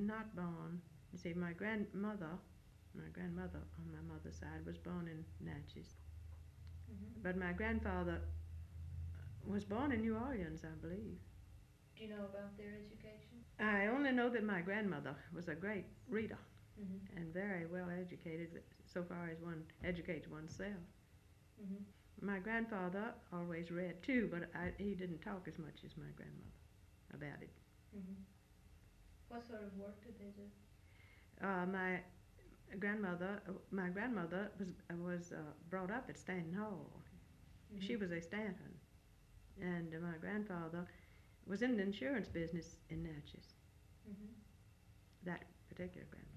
not born. You see, my grandmother on my mother's side was born in Natchez. But my grandfather was born in New Orleans, I believe. Do you know about their education? I only know that my grandmother was a great reader Mm-hmm. and very well educated, so far as one educates oneself. Mm-hmm. My grandfather always read too, but he didn't talk as much as my grandmother about it. Mm-hmm. What sort of work did they do? My grandmother was brought up at Stanton Hall. Mm-hmm. She was a Stanton, and my grandfather was in the insurance business in Natchez. Mm-hmm. That particular grandmother.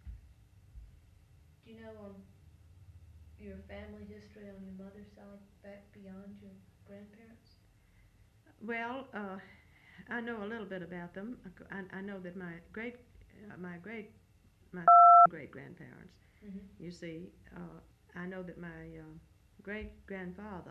Do you know your family history on your mother's side back beyond your grandparents? Well, I know a little bit about them. I know that my great grandparents. Mm-hmm. You see, I know that my great grandfather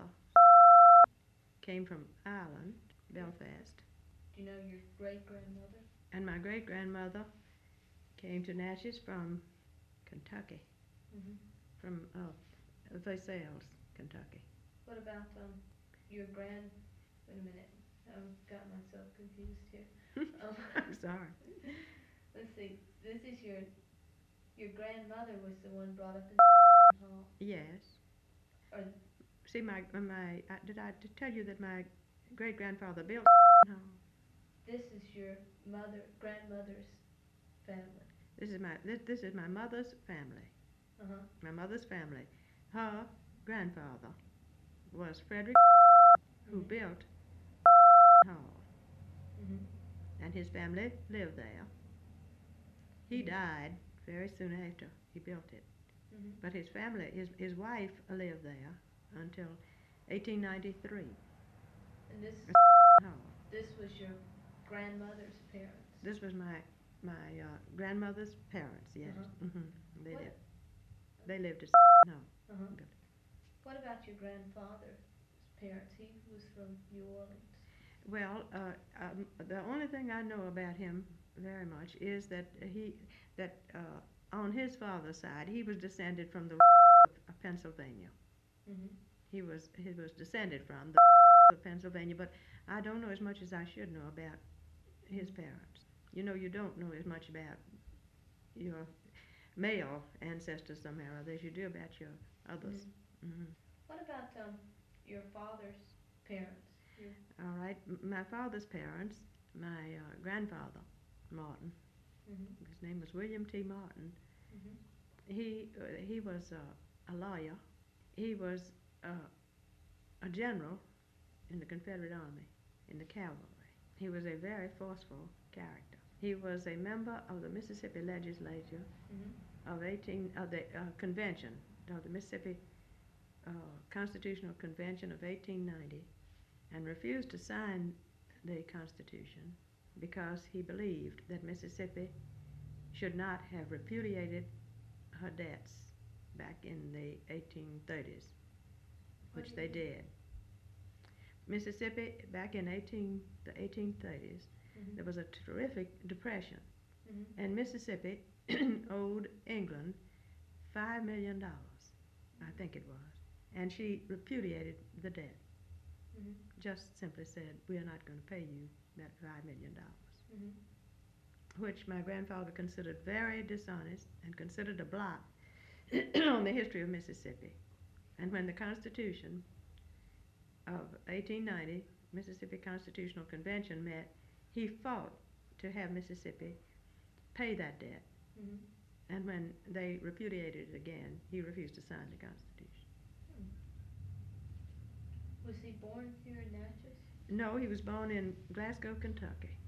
came from Ireland, Belfast, Do you know your great grandmother? and my great grandmother came to Natchez from Kentucky, Mm-hmm. from Versailles, Kentucky. What about your grand? Wait a minute, I've got myself confused here. Um, I'm sorry. let's see. This is your grandmother was the one brought up in hall. Yes. Or See, did I tell you that my great grandfather built home? this is your grandmother's family. This is my mother's family. Uh huh. My mother's family. Her grandfather was Frederick, who Mhm. built Hall, Mhm. and his family lived there. He Mhm. died very soon after he built it, Mhm. but his wife lived there until 1893. And this Hall. this was your grandmother's parents. This was my grandmother's parents. Yes. Uh huh. They What? lived. They lived at Hall. Uh huh. What about your grandfather's parents? He was from New Orleans. Well, the only thing I know about him very much is that on his father's side, he was descended from the of Pennsylvania. Mhm. He was descended from the of Pennsylvania, but I don't know as much as I should know about his Mhm. parents. You know, you don't know as much about your male ancestors somehow or other as you do about your others. Mhm. Hmm. What about your father's parents? Your All right, my father's parents, my grandfather, Martin. Mhm. His name was William T. Martin. Mhm. He was a lawyer. He was a general in the Confederate Army, in the cavalry. He was a very forceful character. He was a member of the Mississippi Legislature Mhm. of the convention of the Mississippi uh, Constitutional Convention of 1890, and refused to sign the Constitution because he believed that Mississippi should not have repudiated her debts back in the 1830s, What which do you they mean? did. Mississippi, back in the 1830s, Mhm. there was a terrific depression, Mhm. and Mississippi owed England $5 million, I think it was, and she repudiated the debt. Mhm. Just simply said, "We are not going to pay you that $5 million," Mhm. which my grandfather considered very dishonest and considered a blot on the history of Mississippi. And when the Constitution of 1890, Mississippi Constitutional Convention met, he fought to have Mississippi pay that debt. Mhm. And when they repudiated it again, he refused to sign the Constitution. Hmm. Was he born here in Natchez? No, he was born in Glasgow, Kentucky.